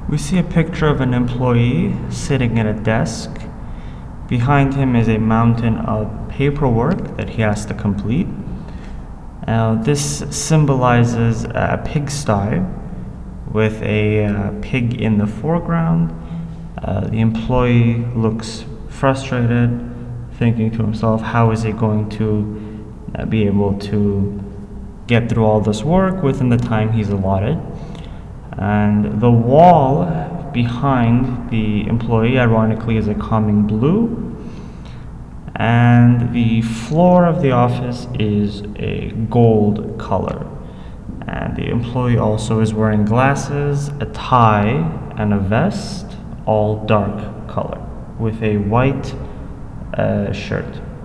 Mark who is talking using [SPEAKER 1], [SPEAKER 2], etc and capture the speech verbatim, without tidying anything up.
[SPEAKER 1] We see a picture of an employee sitting at a desk. Behind him is a mountain of paperwork that he has to complete. Now, this symbolizes a pigsty with a uh, pig in the foreground. Uh, the employee looks frustrated, thinking to himself, how is he going to uh, be able to get through all this work within the time he's allotted? And the wall behind the employee, ironically, is a calming blue. And the floor of the office is a gold color. And the employee also is wearing glasses, a tie, and a vest, all dark color, with a white uh, shirt.